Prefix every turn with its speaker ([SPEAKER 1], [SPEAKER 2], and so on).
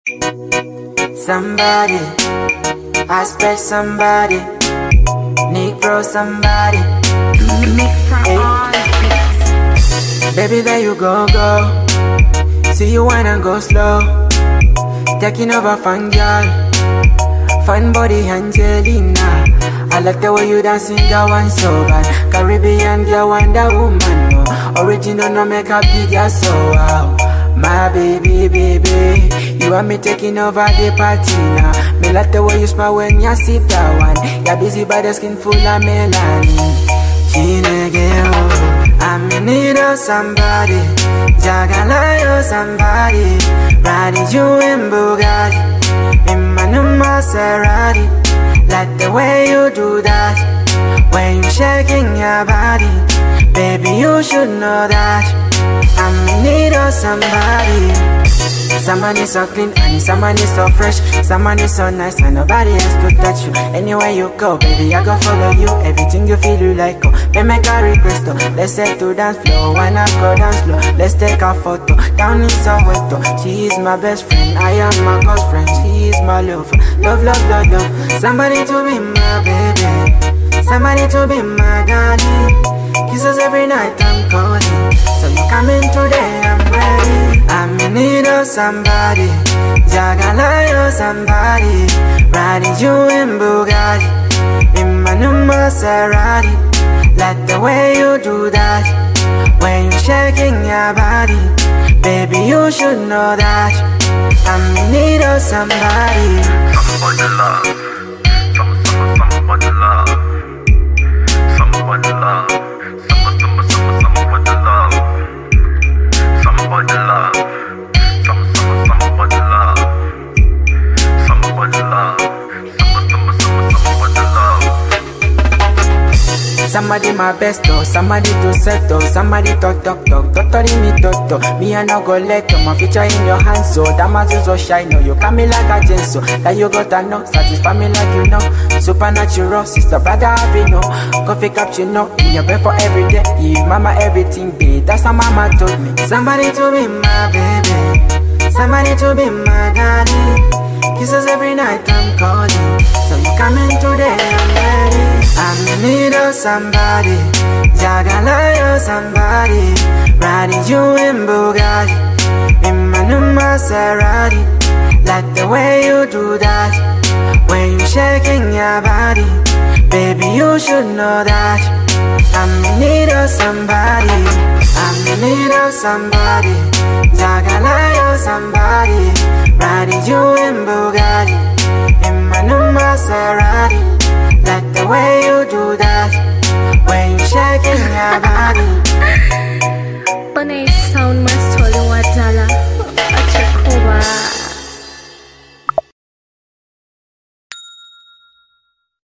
[SPEAKER 1] Somebody, aspect somebody, Nick Pro somebody. Hey. Baby, there you go. See you wanna go slow, taking over fun girl, fun body Angelina. I like the way you dancing, girl, one so bad. Caribbean girl, Wonder Woman, no. Original, no makeup, girl, so wow. My baby, you want me taking over the party now. Me like the way you smile when you sip that one. You're busy by the skin full of melanin. I'm in need of somebody, Jagala, somebody. Riding you in Bugatti, in my new Maserati. Like the way you do that, when you shaking your body. Baby, you should know that I'm in need of somebody. Somebody so clean and somebody so fresh, somebody so nice and nobody else to touch you. Anywhere you go, baby, I go follow you. Everything you feel you like, oh. They make a request, oh. Let's head to dance floor, why not go dance floor? Let's take a photo, down in Soweto. She is my best friend, I am my close friend. She is my lover, love. Somebody to be my baby, somebody to be my darling. Kisses every night I'm calling, so you coming today, I'm ready. I'm in need of somebody, Jagala, somebody. Riding you in Bugatti, in my new Maserati. Like the way you do that, when you shaking your body. Baby, you should know that I'm in need of somebody.
[SPEAKER 2] Somebody love, somebody love, somebody love.
[SPEAKER 1] Somebody my best, oh. Somebody to settle, somebody talk, totally me toto. Me and I go let my future in your hands, so that much is so shine, no. You come me like a gem, so that you got to know, satisfy me like you know. Supernatural, sister, brother, have you know. Coffee cappuccino, in your bed for every day. Give mama everything, babe, that's how mama told me. Somebody to be my baby, somebody to be my daddy. Kisses every night I'm calling, so you coming today, I'm ready. I'm in need of somebody, Jagala, somebody. Riding you in Bugatti, in my new Maserati. Like the way you do that, when you shaking your body. Baby, you should know that I'm in need of somebody. I'm in need of somebody, Jagala, somebody. Riding you in Bugatti, in my new Maserati. Like the way you do that, when you shaking your body.